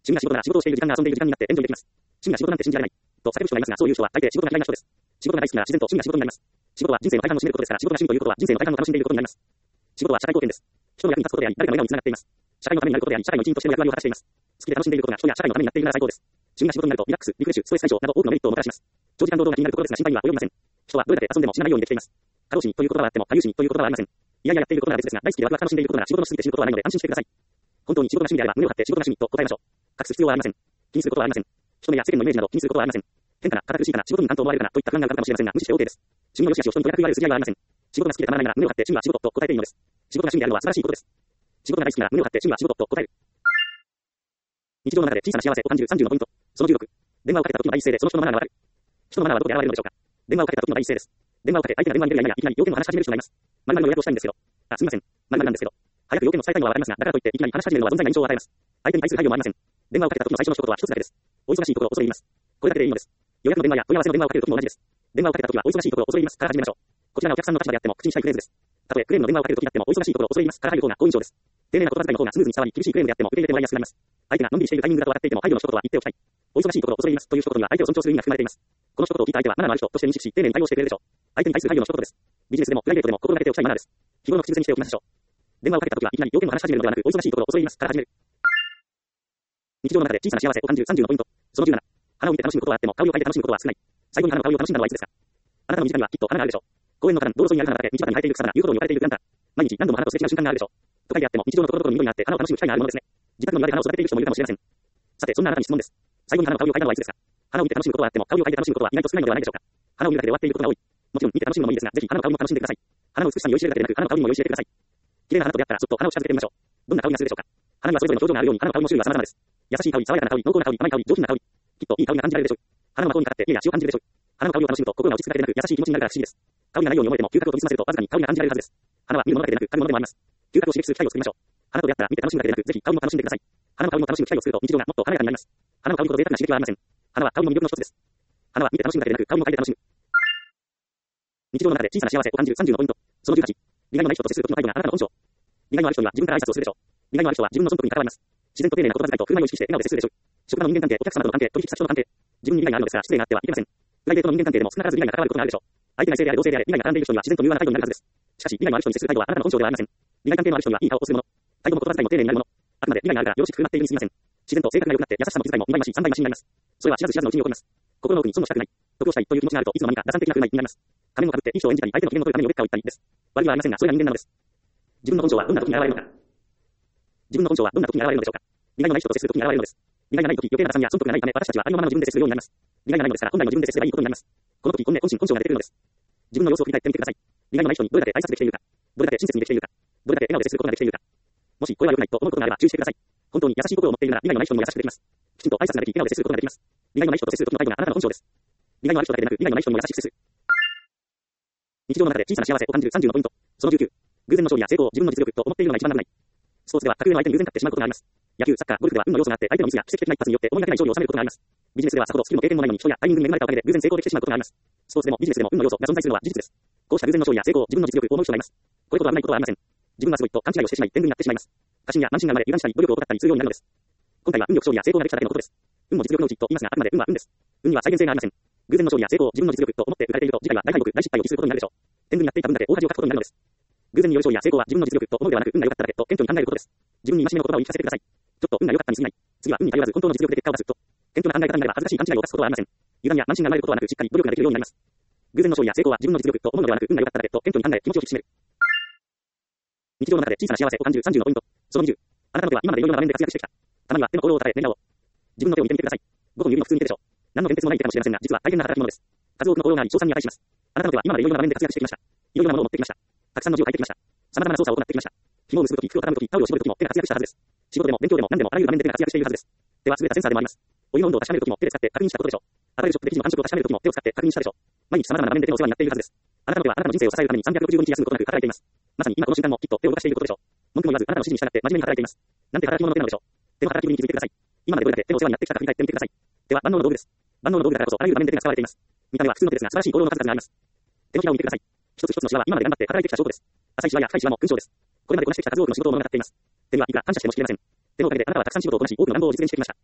趣味が仕事なら仕事をしている時間が遊んでいる時間になってエンジョイできます。趣味が仕事なんて信じられない。と叫ぶ人がいますが、そういう人は大抵仕事が嫌いな人です。仕事が大好きなら自然と趣味が仕事になります。仕事は人生の大半を占めることですから、仕事が趣味ということは人生の大半を楽しんでいることになります。仕事は社会貢献です。人の役に立つことであり、誰かの笑顔につながっています。社会のためになることであり、社会の一員としての役割を果たしています。好きで楽しんでいることが人や社会のためになっているなら最高です。趣味が仕事になると、リラックス、リフレッシュ、ストレス解消など多くのメリットをもたらします。長時間労働が気になるところですが、心配には及びません。人はどれだけ遊んでも死なないようにできています。過労死にという言葉はあっても、過労死にという言葉はありません。いやいややっていることなら別ですが、大好きでワクワク楽しんでいることなら仕事のしすぎて死ぬことはないので安心してください。本当に仕事が趣味であれば胸を張って仕事が趣味と答えましょう。隠す必要はありません。気にすることはありません。人目や世間のイメージなど気にすることはありません。変かな、堅苦しいかな、仕事になんと思われるかなといった不安があるかもしれませんが、無視して OK です。趣味の良し悪しを人にとやかく言われる筋合いはありません。仕事が好きでたまらないなら胸を張って趣味は仕事と答えていいのです。仕事が趣味であるのは素晴らしいことです。仕事が大好きなら胸を張って趣味は仕事と答える。日常の中で小さな幸せを感じる30のポイント。その16。電話をかけた時の第一声でその人のマナーがわかる。人のマナーはどこで現れるのでしょうか。電話をかけた時の第一声です。電話をかけ相手が電話に出るやいきなり要件を話し始める人がいます。〇〇の予約をしたいんですけど。あ、すみません。〇〇なんですけど。早く要件を伝えたいのはわかりますが、だからといっていきなり話し始めるのは存在な印象を与えます。相手に対する配慮もありません。電話をかけた時の最初の一言は一つだけです。お忙しいところを恐れ入ります。これだけでいいのです。予約の電話や問い合わせの電話をかける時も同じです。電話をかけた時はお忙しいところを恐れ入りますから始めましょう。こちらがお客さんの立場であっても口にしたいフレーズです。たとえクレームの電話をかける時であってもお忙しいところを恐れ入りますから入る方が好印象です。丁寧な言葉遣いの方がスムーズに伝わり、厳しいクレームであっても受け入れてもらいやすくなります。相手がのんびりしているタイミングだと分かっていても配慮の一言は言っておきたい。お忙しいところを恐れ入りますという一言には相手を尊重する意味が含まれています。この一言を聞いた相手はマナーのある人として認識し、丁寧に対応してくれるでしょう。相手に対する配慮の一言です。ビジネスでもプライベートでも心がけておきたいマナーです。日頃の口癖にしておきましょう。電話をかけた時はいきなり要件を話し始めるのではなく、お忙しいところを恐れ入りますから始める。日常の中で小さな幸せを感じる30のポイント。その17。花を見て楽しむことはあっても、香りを嗅いで楽しむことは少ない。最後に花の香りを楽しんだのはいつですか。あなたの身近にはきっと花があるでしょう。公園の花壇、道路沿いにある花畑、道端に生えている草花、遊歩道に置かれているプランター。毎日何度も花とすれ違う瞬間があるでしょう。都会であっても日常のところどころに緑があって花を楽しむ機会があるものですね。自宅の庭で花を育てている人もいるかもしれません。さて、そんなあなたに質問です。最後に花の香りを嗅いだのはいつですか。花を見て楽しむことはあっても、香りを嗅いで楽しむことは意外と少ないのではないでしょうか。花を見るだけで終わっていることが多い。もちろん見て楽しむのもいいですが、ぜひ花の香りも楽しんでください。花の美しさに酔いしれるだけでなく、花の香りにも酔いしれてください。綺麗な花と出会ったらそっと花を近づけてみましょう。どんな香りがするでしょうか。花にはそれぞれの表情があるように、花の香りの種類は様々です。優しい香り、爽やかな香り、濃厚な香り、甘い香り、上品な香り。きっといい香りが感じられるでしょう。花の魔法にかかって家や血を感じるでしょう。花の香りを楽しむと心が落ち着くだけでなく優しい気持ちになるから不思議です。香りがないように思えても嗅覚を研ぎ澄ませるとわずかに香りが感じられるはずです。花は見るものだけでなく嗅ぐものでもあります。嗅覚を刺激する機会を作りましょう。花と出会ったら見て楽しむだけでなく、ぜひ香りも楽しんでください。花の香りも楽しむ機会を作ると日常がもっと華やかになります。花の香りほど贅沢な刺激はありません。花は香りの魅力の一つです。花は見て楽しむだけでなく香りも嗅いで楽しむ。日常の中で小さな幸せを感じる30のポイント。その18。利害のない人と接する時の態度があなたの本性。利害のある人には自分から挨拶をするでしょう。利害のある人は自分の損得に関わります。自然と丁寧な言葉遣いと振る舞いを意識して笑顔で接するでしょう。職場の人間関係、お客様との関係、取引先との関係。自分に利害があるのですが失礼があってはいけません。プライベートの人間関係でも少なからず利害が関わることがあるでしょう。相手が異性であれ同性であれ利害が絡んでいる人には自然と柔和な態度になるはずです。しかし利害のある人に接する態度はあなたの本性ではありません。利害関係のある人にはいい顔をするもの。態度も言葉遣いも丁寧になるもの。あくまで利害があるからよろしく振る舞っているにすみません。自然と性格が良くなって優しさも気遣いも2倍増し3倍増しになります。それは知らず知らずのうちに起こります。心の奥に損をしたくない。得をしたいという気持ちがあるといつの間にか打算的な振る舞いになります。仮面をかぶっていい人を演じたり相手の機嫌の取るためにおべっかを言ったりです。悪いはありませんがそれが人間なのです。自分の本性はどんな時に現れるのか。自分の本性はどんな時に現れるのでしょうか。利害のない人と接する時に現れるのです。利害がない時、余計な打算や損得がないため私たちはありのままの自分で接するようになります。利害がないのですから本来の自分で接すればいいことになります。この時本音、本心、本性が出てくるのです。自分の様子を振り返ってみてください。利害のない人にどれだけ挨拶できているか、どれだけ親切にできているか、どれだけ笑顔で接することができているか。もしこれは良くないと思うことがあれば注意してください。本当に優しい心を持っているなら利害のない人にも優しくできます。きちんと挨拶ができ、笑顔で接することができます。利害のない人と接する時の態度があなたの本性です。利害のある人だけでなく利害のない人にも優しく接する。日常の中で小さな幸せを感じる30のポイント。その19。偶然の勝利や成功を自分の実力と思っているのが一番危ない。スポーツでは格上の相手に偶然勝ってしまうことがあります。野球、サッカー、ゴルフでは運の要素があって相手のミスや奇跡的な一発によって思いがけない勝利を収めることがあります。ビジネスではさほどスキルも経験もないのに人やタイミングに恵まれたおかげで偶然成功できてしまうことがあります。スポーツでもビジネスでも運の要素が存在するのは事実です。こうした偶然の勝利や成功を自分の実力と思う人がいます。これほど危ないことはありません。自分はすごいと勘違いをしてしまい天狗になってしまいます。過信や慢心が生まれ油断したり努力を怠ったりするようになるのです。今回は運力勝利や成功ができただけのことです。運も実力のうちと言いますがあくまで運は運です。運には再現性がありません。偶然の勝利や成功を自分の実力と思って売られていると次回は大敗北、大失敗を期することになるでしょう。天狗になっていた分だけ大恥をかくことになるのです。偶然による勝利や成功は自分の実力と思うではなく運が良かっただけと謙虚に考えることです。自分に戒めの言葉を言い聞かせてください。ちょっと運が良かったに過ぎない。次は運に頼らず本当の実力で結果を出すと。謙虚な考え方になれば恥ずかしい勘違いを犯すことはありません。油断や慢心が生まれることはなくしっかり努力ができるようになります。偶然の勝利や成功は自分の実力と思うのではなく運が良かっただけと謙虚に考え気持ちを引き締める。日常の中で小さな幸せを感じる30のポイント。その20。あなたの手は今までいろいろな場面で活躍してきた。たまには手の甲を叩いてねぎらおう。自分の手を見てみてください。5本指の普通に手でしょう。何の変哲もない手かもしれませんが、実は大変な働き者です。数多くの功労があり、称賛に値します。あなたの手は今までいろいろな場面で活躍してきました。いろいろなものを持ってきました。たくさんの字を書いてきました。様々な操作を行ってきました。紐を結ぶとき、服を畳むとき、タオルを絞るときも手が活躍したはずです。仕事でも勉強でも何でもあらゆる場面で手が活躍しているはずです。手は優れたセンサーでもあります。お湯の温度を確かめるときも手で使って確認したことでしょう。アパレルショップで生地の感触を確かめるときも手を使って確認したでしょう。毎日様々な場面で手のお世話になっているはずです。あなたの手はあなたの人生を支えるために365日休むことなく働いています。まさに今この瞬間もきっと手を動かしていることでしょう。文句も言わずあなたの指示に従って真面目に働いています。なんて働き者の手なのでしょう。手の働きぶりに気づいてください。今までどれだけ手のお世話になってきたか振り返ってみてください。手は万能の道具です。万能の道具だからこそあらゆる場面で手が使われています。見た目は普通の手ですが素晴らしい功労の数々があります。手のひらを見てください。一つ一つのシワは今まで頑張って働いてきた証拠です。浅いシワや深いシワも勲章です。これまでこなしてきた数多くの仕事を物語っています。手にはいくら感謝してもしきれません。手のおかげであなたはたくさん仕事をこなし多くの願望を実現してきました。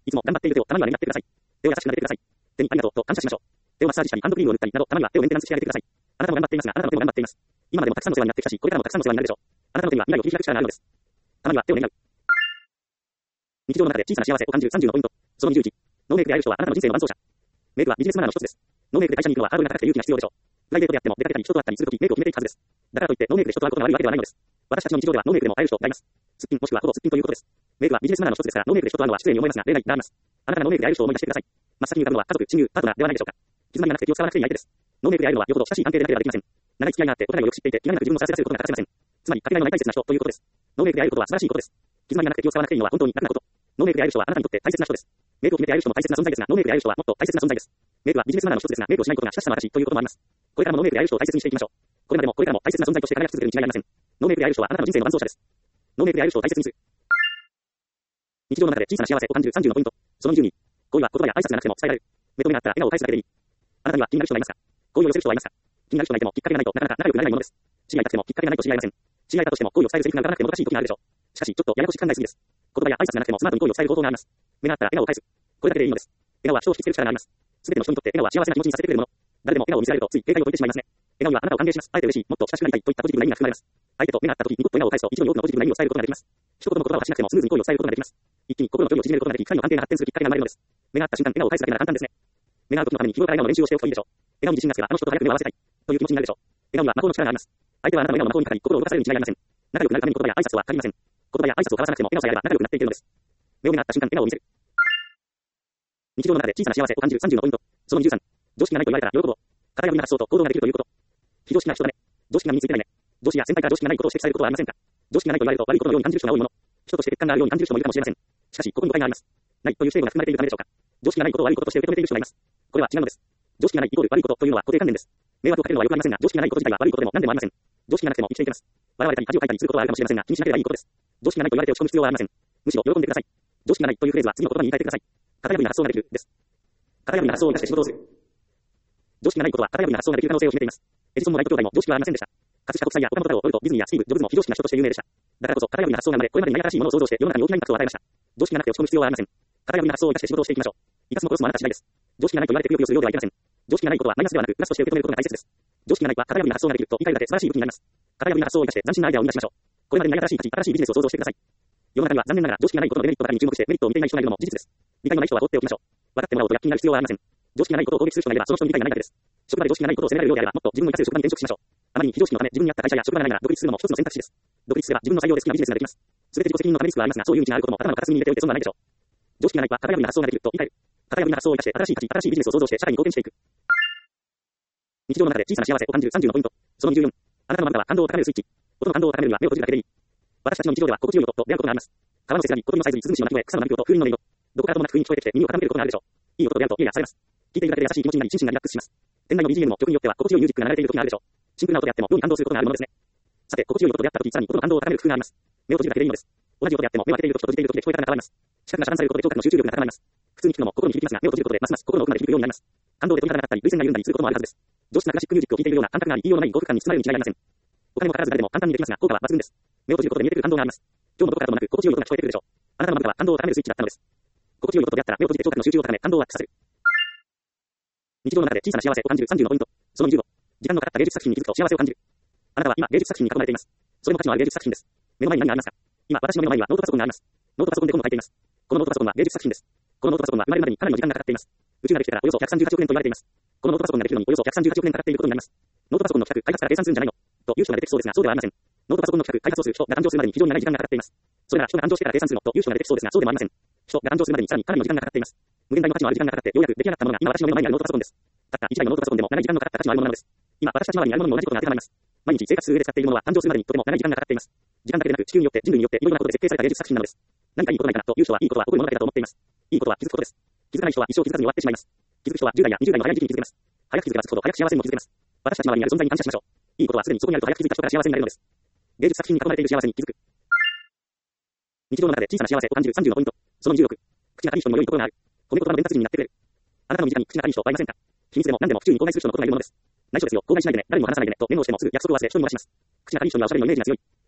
いつも頑張っている手をたまにはねぎらってください。手を優しく撫でてください。手にありがとうと感謝しましょう。手をマッサージしたり、ハンドクリームを塗ったりなど、たまには手をメンテナンスしてあげてください。あなたも頑張っていますが、あなたの手も頑張っています。今までもたくさんの世話になってきたし、これからもたくさんの世話になるでしょう。あなたの手には未来を切り開く力があるのです。たまには手をねぎらう。日常の中で小さな幸せを感じる30のポイント。その20時。ノーメイクで会える人はあなたの人生の伴走者。メイクはビジネスマナーの一つです。ノーメイクで会社に行くのはハードルが高くて勇気が必要でしょう。プライベートであっても出かけたり人と会ったりするときメイクを決めていくはずです。だからといってノーメイクで人と会うことが悪いわけではないのです。私たちの日常ではノーメイクでも会える人がいます。すっぴんもしくはほぼすっぴんということです。メイクはビジネスマナーの一つですから、ノーメイクで人と会うのは失礼に思いますが、例外があります。あなたがノーメイクで会える人を思い出してください。真っ先に浮かぶのは家族、親友、パートナーではないでしょうか。絆がなくて気を使わなくていい相手です。ノーメイクで会えるのはよほど親しい関係でなければできません。長い付き合いがあってお互いをよく知っていて、気兼ねなく自分をさらせることが欠かせません。つまり、かけがえのない大切な人ということです。ノーメイクで会えることは素晴らしいことです。絆がなくて気を使わなくていいのは本当に楽なこと。ノーメイクで会える人はあなたにとって大切な人です。メイクを決めて会える人も大切な存在ですが、ノーメイクで会える人はもっと大切な存在です。メイクはビジネスマナーの一つですが、メイクをしないことが親しさの証ということもあります。これからもノーメイクで会える人を大切にしていきましょう。これまでもこれからも大切な存在として輝き続けるに違いありません。ノーメイクで会える人はあなたの人生の伴走者です。ノーメイクで会える人を大切にする。日常の中で小さな幸せを感じる30のポイント。その20に、好意は言葉や挨拶がなくても伝えられる。目と目があったら笑顔を返すだけでいい。あなたには気になる人がいますか？好意を寄せる人はいますか？気になる人がいてもきっかけがないとなかなか仲良くなれないものです。知り合いたくてもきっかけがないと知り合いません。知り合えたとしても好意を伝えるセリフがなかなか難しい時があるでしょう。しかしちょっとややこしく考えすぎです。言葉や挨拶がなくてもスマートに好意を伝える方法があります。目があったら笑顔を返す。これだけでいいのです。笑顔は人を引きつける力があります。すべての人にとって笑顔は幸せな気持ちにさせてくれるもの。誰でも笑顔を見せられるとつい警戒を解いてしまいますね。笑顔にはあなたを歓迎します。会えて嬉しい。もっと親しくなりたいといったポジティブな意味が含まれます。相手と目があった時にニコッと笑顔を返すと一度に多くのポジティブな意味を伝えることができます。一言の言葉はしなくてもスムーズに好意を伝えることができます。一気に心の距離を縮めることができ、二人の関係が発展するきっかけが生まれるのです。目が合った瞬間、笑顔を返すだけなら簡単ですね。目が合う時のために日頃から笑顔の練習をしておくといいでしょう。笑顔に自信がつけば、あの人と早く目を合わせたいという気持ちになるでしょう。笑顔には魔法の力があります。相手はあなたの笑顔の魔法にかかり、心を動かされるに違いありません。仲良くなるために言葉や挨拶は限りません。言葉や挨拶を交わさなくても笑顔さえあれば仲良くなっていけるのです。目を目が合った瞬間、笑顔を見せる。日常の中で小さな幸せを感じる30のポイント。その23。常識がないと言われたら喜ぼう。型破りな発想と行動ができるということ。非常識な人だね。常識が身についてないね。上司や先輩から常識がないことを指摘されることはありませんか？常識がないと言われると悪いことのように感じる人が多いもの。人として欠陥があるように感じる人もいるかもしれません。しかし、ここに誤解があります。ないという制度が含まれているためでしょうか。常識がないことを悪いこととして受け止めている人がいます。これは違うのです。常識がないイコール悪いことというのは固定観念です。迷惑をかけるのはよくありませんが、常識がないこと自体は悪いことでも何でもありません。常識がなくても生きていけます。笑われたり恥をかいたりすることはあるかもしれませんが、気にしなければいいことです。常識がないと言われて落ち込む必要はありません。むしろ喜んでください。常識がないというフレーズは次の言葉に言い換えてください。型破りな発想ができるです。型破りな発想を生かして仕事をする。常識がないことは型破りな発想ができる可能性を秘めています。エジソンもライト兄弟も常識はありませんでした。葛飾北斎や岡本太郎、ロイト、ディズニーやスティーブ・ジョブズも非常識な人として有名でした。だからこそ型破りな発想が生まれ、これまでにない新しいものを創造して世の中に大きなインパクトを与えました。常識がなくて落ち込む必要はありません。型破りな発想を生かして仕事をしていきましょう。生かすも殺すもあなた次第です。常識がないと言われてくよくよするようではいけません。常識がないことはマイナスではなくプラスとして受け止めることが大切です。常識がないは型破りな発想ができると言い換えるだけ素晴らしい武器になります。型破りな発想を生かして斬新なアイデアを生み出しましょう。これまでにない新しい価値、新しいビジネスを創造してください。世の中には残念ながら常識がないことのデメリットばかりに注目してメリットを見ていない人がいるのも事実です。理解のない人は放っておきましょう。分かってもらおうと躍起になる必要はありません。常識がないことを攻撃する人がいればその人に理解がないだけです。職場で常識がないことを責められるようであればもっと自分の活かせる職場に転職しましょう。あまりに非常識のため自分に合った会社や職場がないなら独立するのも一つの選択肢です。独立すれば自分の裁量で好きなビジネスができます。すべて自己責任のためリスクはありますが、そういう道があることも頭の片隅に入れておいて損はないでしょう。常識がないは型破りな発想ができると言い換える。型破りな発想を生かして新しい価値、新しいビジネスを創造して社会に貢献していく。日常の中で小さな幸せを感じる30のポイント。その24。あなたのまぶたは感動を高めるスイッチ。音の感動を高めるには目を閉じるだけでいい。私たちの日常では心地よい音と出会うことがあります。川のせせらぎ、小鳥のさえずり、スズムシの鳴き声、草の鳴き音、風鈴の音色。どこからともなく不意に聞こえてきて耳を傾けることがあるでしょう。いい音と出会うとイヤイヤされます。聞いているだけで優しい気持ちになり、心身がリラックスします。店内の BGM も曲によっては心地よいミュージックが流れている時があるでしょう。シンプルな音であっても妙に感動することがあるものですね。さて、心地よい音と出会った時、さらに音の感動を高める工夫があります。目を閉じるだけでいいのです。同じ音であっても目を開けている時と閉じている時で聞こえ方が変わります。視覚が遮断されることで聴覚の集中力が高まります。普通に聞くのも心に響きますが、目を閉じることでますます心の奥まで響くようになります。感動で鳥肌が立ったり、涙腺が緩んだりすることもあるはずです。上質なクラシックミュージックを聴いているような感覚があり、言いようのない幸福感に包まれるに違いありません。お金もかからず誰でも簡単にできますが、効果は抜群です。目を閉じることで見えてくる感動があります。今日もどこからともなく心地よい音が聞こえてくるでしょう。あなたのまぶたは感動を高めるスイッチだったのです。心地よい音と出会ったら目を閉じて聴覚の集中を高め、感動をアップさせる。日常の中で小さな幸せを感じる30のポイント。その25。時間のかかった芸術作品に気づくと幸せを感じる。あなたは今芸術作品に囲まれています。それも価値のある芸術作品です。目の前に何がありますか？今私の目の前にはノートパソコンがあります。ノートパソコンで本を書いています。このノートパソコンは芸術作品です。このノートパソコンは生まれるまでにかなりの時間がかかっています。宇宙ができてからおよそ138億年と言われています。このノートパソコンができるのにおよそ138億年かかっていることになります。ノートパソコンの企画開発から計算するんじゃないのという人が出てきそうですが、そうではありません。ノートパソコンの企画開発をする人が誕生するまでに非常に長い時間がかかっています。それなら人が誕生してから計算するのという人が出てきそうですが、そうでもありません。人が誕生するまでにさらにかなりの時間がかかっています。無限大の価値のある時間がかかってようやく出来上がったものが今私の目の前にあるノートパソコンです。たった1台のノートパソコンでも長い時間のかかった価値のあるものなのです。今私たち周りにあるものにも同じことが当てはまります。毎日生活する上で使っているものは誕生するまでにとても長い時間がかかっています。時間だけでなく地球によって人類によっていろいろなことで設計された芸術作品なのです。何かいいことないかなという人はいいことは起こるものだけだと思っています。いいことは気づくことです。気づかない人は一生気づかずに終わってしまいます。気づく人は10代や20代の早い時期に気づけます。早く気づけばつくほど早く幸せにも気づけます。私たち周りにある存在に感謝しましょう。いいことはすでにそこにあると早く気づいた人から幸せになれるのです。芸術作品に囲まれている幸せに気づく。日常の中で小さな幸せを感じる30のポイント。その26。口が軽い人にも良いところがある。褒め言葉の伝達人になってくれる。あなたの身近に口が軽い人はいませんか？秘密でも何でも府中に口外する人のことがいるものです。内緒ですよ。口外しないでね。誰にも話さないでね。とメモをしてもすぐ約束を忘れ人に漏らします。口が軽い人にはおしゃべりのイメージが強い。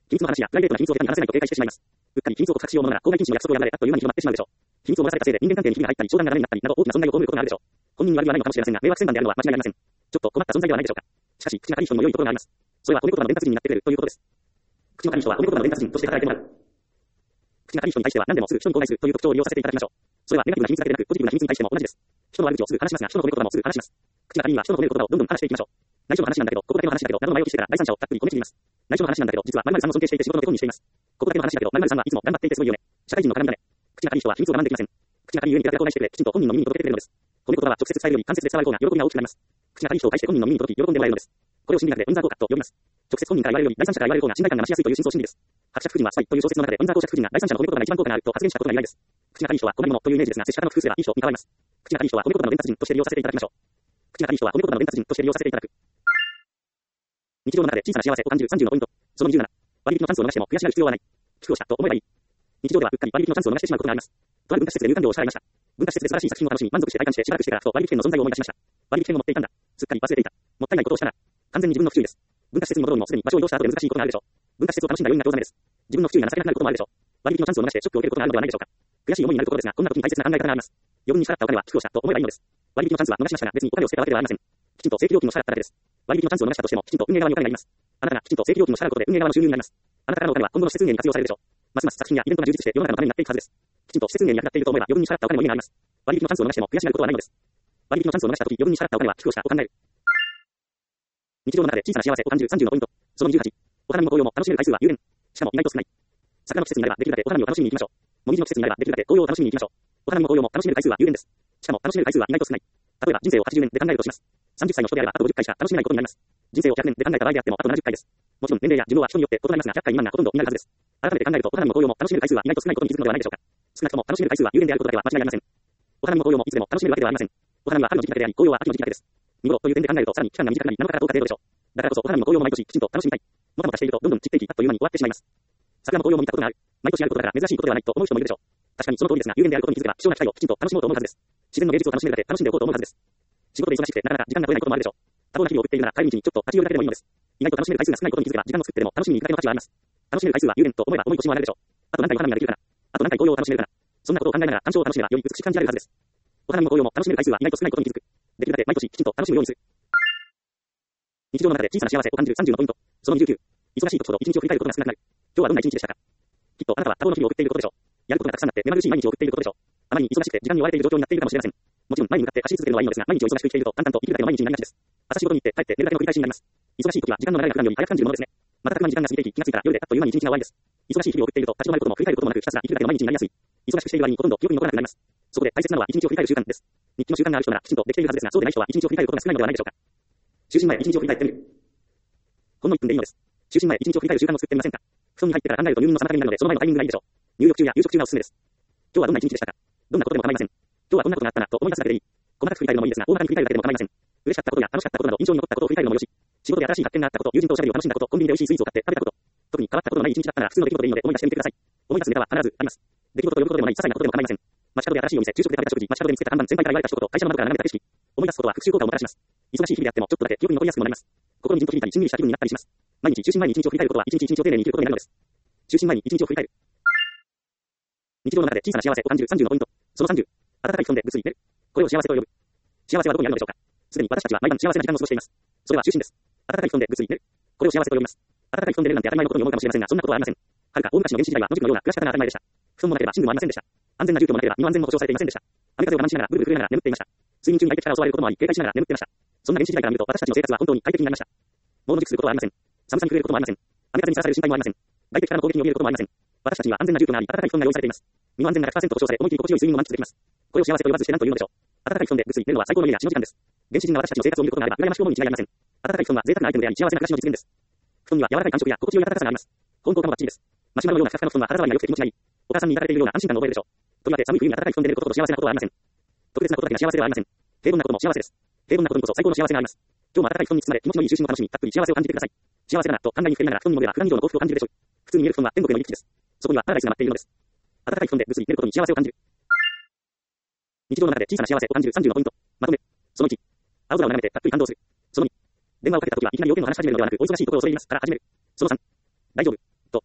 秘密の話やプライベートな秘密を下手に話せないと警戒してしまいます。うっかり秘密を告白しようものなら、公害禁止の約束を破られあっという間に広まってしまうでしょう。秘密を漏らされたせいで人間関係にひびが入ったり、商談がダメになったりなど大きな損害を被ることがあるでしょう。本人に悪気はないのかもしれませんが、迷惑千万であるのは間違いありません。ちょっと困った存在ではないでしょうか。しかし、口が軽い人にも良いところがあります。それは褒め言葉の伝達人になってくれるということです。口の軽い人は褒め言葉の伝達人として働いてもらう。口が軽い人に対しては何でもすぐ人に口外するという特徴を利用させていただきましょう。それはネガティブな秘密だけでなく、ポジティブな秘密に対しても同じです。人の悪口をすぐ話しますが、人の褒め言葉もすぐ話します。口が軽いには人の褒める言葉をどんどん話していきましょう。内緒の話なんだけど、ここだけの話だけど、などの前置きしてから第三者をたっぷり込めちぎります。内緒の話なんだけど、実は〇〇さんを尊敬していて仕事の手本にしています。ここだけの話だけど、〇〇さんはいつも頑張っていてすごいよね。社会人の絡みだね。口が軽い人は秘密を我慢できません。口が軽いゆえに手が公開してくれ、きちんと本人の耳に届けてくれるのです。褒め言葉は直接伝えるより間接で伝わる方が喜びが大きくなります。口が軽い人を介して本人の耳に届き、喜んでもらえるのです。これを心理学でオインザー効果と呼びます。直接本人から言われるより第三者から言われる方が信頼感が増しやすいという深層心理です。伯爵夫人はスパイという小説の中でオインザー公爵夫人が第三者の褒め言葉が一番効果があると発言したことが由来です。口が軽い人は困り者というイメージですが、接し方の工夫すればいい人に変わります。口が軽い人は褒め言葉の伝達人として利用させていただきましょう。口が軽い人は褒め言葉の伝達人として利用させていただく。日常の中で小さな幸せを感じる30のポイント。その27。割引のチャンスを逃しても悔しがる必要はない。寄付をしたと思えばいい。日常ではうっかり割引のチャンスを逃してしまうことがあります。とある文化施設で入館料を支払いました。文化施設で素晴らしい作品を楽しみ、満足して体感してしばらくしてからふと割引券の存在を思い出しました。割引券を持っていたんだ。すっかり忘れていた。もったいないことをしたな。完全に自分の不注意です。文化施設に戻るにもすでに場所を移動した後で難しいことがあるでしょう。文化施設を楽しんだ余韻が興ざめです。自分の不注意が情けなくなることもあるでしょう。割引のチャンスを逃してショックを受けることがあるのではないでしょうか。悔しい思いになるところですが、こんな時に大切な考え方があります。余分に支払ったお金は寄付をしたと思えばいいのです。割引のチャンスは逃しましたが、別にお金を捨てたわけではありません。きちんと正規料金を支払っただけです。割引のチャンスを逃したとしても、きちんと運営側にお金があります。あなたがきちんと正規料金を支払うことで運営側の収入になります。あなたからのお金は今後の施設運営に活用されるでしょう。ますます作品やイベントが充実して世の中のためになっていくはずです。きちんと施設運営に役立っていると思えば余分に支払ったお金も意味があります。割引のチャンスを逃しても悔しがることはないのです。割引のチャンスを逃した時、余分に支払ったお金は寄付をしたと考える。日常の中で小さな幸せを感じる30のポイント。その28。お花見も紅葉も楽しめる回数は有限。しかも意外と少ない。桜の季節になればできるだけお花見を楽しみに行きましょう。もみじの季節になればできるだけ紅葉を楽しみに行きましょう。お花見も紅葉も楽しめる回数は有限です。しかも楽しめる回数は意外と少ない。例えば人生を80年で考えるとします。30歳の人であればあと50回しか楽しめないことになります。人生を100年で考えた場合であってもあと70回です。もちろん年齢や寿命は人によって異なりますが100回未満がほとんどになるはずです。改めて考えるとお花見も紅葉も楽しめる回数は意外と少ないことに気づくのではないでしょうか。少なくとも楽しめる回数は有限であることだけは間違いありません。お花見も紅葉もいつでも楽しめるわけではありません。お花見は春の時期だけであり、紅葉は秋の時期だけです。見頃という点で考えるとさらに期間が短くなり7日から10日程度でしょう。だからこそお花見も紅葉も毎年きちんと楽しみたい。もたもたしているとどんどん散っていきあっという間に終わってしまいます。桜も紅葉も見たことがある。毎年あることだから珍しいことではないと思う人もいるでしょう。確かにその通りですが、有限であることに気づけば貴重な機会をきちんと楽しもうと思うはずです。自然の芸術を楽しめるだけ楽しんでおこうと思うはずです。仕事で忙しくてなかなか時間が取れないこともあるでしょう。多忙な日々を送っているなら帰り道にちょっと立ち寄るだけでもいいのです。意外と楽しめる回数が少ないことに気づけば時間を作ってでも楽しみに行くだけの価値はあります。楽しめる回数は有限と思えば重い腰も上がるでしょう。あと何回お花見ができるかな。あと何回紅葉を楽しめるかな。そんなことを考えながら鑑賞を楽しめばより美しく感じられるはずです。お花見も紅葉も楽しめる回数は意外と少ないことに気づく。できるだけ毎年きちんと楽しむようにする。日常の中で小さな幸せを感じる30のポイント。その29。忙しい時ほど一日を振り返ることが少なくなる。今日はどんな一日でしたか。きっとあなたは多忙の日々を送っていることでしょう。やることがたくさんあって目まぐるしい毎日を送っていることでしょう。あまりに忙しくて時間に追われている状況になっているかもしれません。もちろん前に向かって走り続けるのはいいのですが、毎日を忙しく生きていると淡々と生きるだけの毎日になりがちです。朝仕事に行って帰って寝るだけの繰り返しになります。忙しい時は時間の流れが普段より早く感じるものですね。瞬く間に時間が過ぎていき気がついたら夜であっという間に一日が終わりです。忙しい日々を送っていると立ち止まることも振り返ることもなくひたすら生きるだけの毎日になりやすい。忙しくしている割にほとんど記憶に残らなくなります。そこで大切なのは一日を振り返る習慣です。日記の習慣がある人ならきちんとできているはずですが、そうでない人は一日を振り返ることが少ないのではないでしょうか。就寝前一日を振り返ってみる。ほんの1分でいいのです。就寝前一日を振り返る習慣を作ってみませんか。布団に入ってから考えると入眠の妨げになるので、その前のタイミングがいいでしょう。入浴中や夕食中がおすすめです。今日はどんな一日でしたか。どんなことでも構いません。今日はこんなことがあったなと思い出すだけでいい。細かく振り返るのもいいですが、大まかに振り返るだけでも構いません。嬉しかったことや楽しかったことなど印象に残ったことを振り返るのもよし。仕事で新しい発見があったこと、友人とおしゃべりを楽しんだこと、コンビニで美味しいスイーツを買って食べたこと。特に変わったことのない一日だったなら普通の出来事でいいので思い出してみてください。思い出すネタは必ずあります。出来事と呼ぶことでもない些細なことでも構いません。街角で新しいお店、昼食で食べた食事、街角で見つけた看板、先輩から言われた一言、会社の窓から眺めた景色。思い出すことは復習効果をもたらします。忙しい日々であってもちょっとだけ記憶に残りやすくもなります。心にじんと響いたりしんみりした気分になったりします。毎日就寝前に一日を振り返ることは一日一日を丁寧に生きることになるのです。就寝前に一日を振り返る。日常の中で小さな幸せを感じる30のポイント。その30。暖かい布団でぐっすり寝る。これを幸せと呼ぶ。幸せはどこにあるのでしょうか。すでに私たちは毎晩幸せな時間を過ごしています。それは就寝です。暖かい布団でぐっすり寝る。これを幸せと呼びます。暖かい布団で寝るなんて当たり前のことに思うかもしれませんが、そんなことはありません。はるか大昔の原始時代は野宿のような暮らし方が当たり前でした。布団もなければ寝具もありませんでした。安全な住居もなければ身の安全も保障されていませんでした。雨風を我慢しながらブルブル震えながら眠っていました。睡眠中に外敵から襲われることもあり、警戒しながら眠っていました。そんな原始時代から見ると私たちの生活は本当に快適になりました。物を熟することはありません。寒さに触れることもありません。雨風にさらされる心配もありません。外敵からの攻撃に怯えることもありません。私たちには安全な住居があり、暖かい布団が用意されています。身の安全が 100% 保証され、思い切り心地よい睡眠を満喫できます。これを幸せと呼ばずして何というのでしょう。暖かい布団でぐっすり寝るのは最高の家や死の時間です。原始人が私たちの生活を見ることがあれば羨ましく思うに違いありません。暖かい布団は贅沢なアイテムであり、幸せな暮らしの実現です。布団には柔らかい感触や心地よい暖かさがあります。保温効果もバッチリです。マシュマロのようなふかふかの布団は肌触りが良くて気持ちがいい。お母さんに抱かれているような安心感を覚えるでしょう。とりわけ寒い冬に暖かい布団で寝ることほど幸せなことはありません。特別なことだけが幸せではありません。平凡なことも幸せです。平凡なことにこそ最高の幸せがあります。今日も暖かい布団に包まれ気持ちのいい就寝を楽しみ、たっぷり幸せを感じてください。幸せだなと考えにふけりながら布団に戻れば普段以上の幸福を感じるでしょう。普通に見える布団は天国への行き来です。そこにはパラダイスが待っているのです。暖かい布団でぐっすり寝ることに幸せを感じる。日常の中で小さな幸せを感じる30のポイント。まとめ。その1。青空を眺めてたっぷり感動する。その2。電話をかけた時はいきなり要件を話し始めるのではなく、お忙しいところを恐れ入りますから始める。その3。大丈夫。と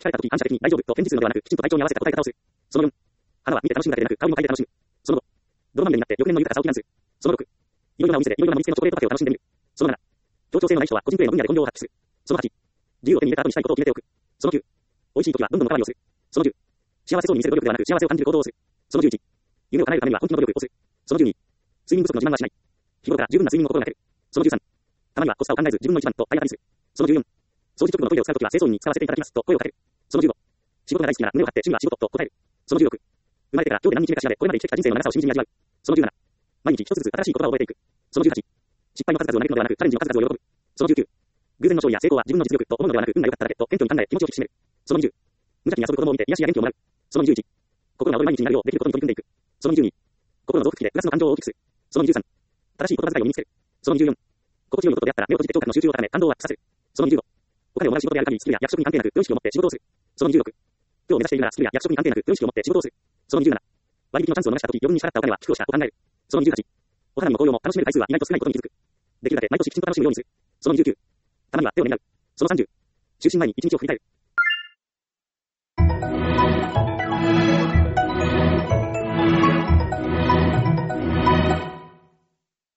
聞かれたとき反射的に大丈夫と返事するのではなく、きちんと体調に合わせた答え方をする。その4、花は見て楽しむだけでなく、香りも嗅いで楽しむ。その5、泥まみれになって翌年の豊かさを祈願する。その6、いろいろなお店でいろいろな盛り付けのチョコレートパフェを楽しんでみる。その7、協調性のない人は個人経営の分野で本領を発揮する。その8、自由を手に入れた後にしたいことを決めておく。その9、美味しい時はどんどんおかわりをする。その10、幸せそうに見せる努力ではなく幸せを感じる行動をする。その11、夢を叶えるためには本気の努力をする。その12、睡眠不足の自慢はしない。日頃から十分な睡眠を心がける。その13、たまにはコスパを考えず自分の一番と体当たりする。その14、掃除直後のトイレを使うときは清掃員に使わせていただきますと声をかける。その15、仕事が大好きな胸を張って趣味は仕事と答える。その16、生まれてから今日で何日目かしらでこれまで生きてきた人生の長さをしみじみ味わう。その17、毎日一つずつ新しい言葉を覚えていく。その18、失敗の数々を嘆くのではなくチャレンジの数々を喜ぶ。その19、偶然の勝利や成功は自分の実力と思うのではなく運が良かっただけと謙虚に考え気持ちを引き締める。その20、無邪気に遊ぶ子供を見て癒しや元気をもらう。その21、心が躍る毎日になるようできることに取り組んでいく。その22、心の増幅器でプラスの感情を大きくする。その23、正しい言葉遣いを身につける。その24、心地よいことであったら目を閉じて聴覚の集中を高め感動を発揮させる。その25、お金をもらう仕事である限りスキルや役職に関係なく良い意識を持って仕事をする。その26、今日目指しているならスキルや役職に関係なく良い意識を持って仕事をする。その27、割引のチャンスを逃したとき余分に支払ったお金は寄付をしたと考える。その28、お花見も紅葉も楽しめる回数は意外と少ないことに気づく。できるだけ毎年きちんと楽しむようにする。その29、たまには手をねぎらう。その30、就寝前に一日を振り返る。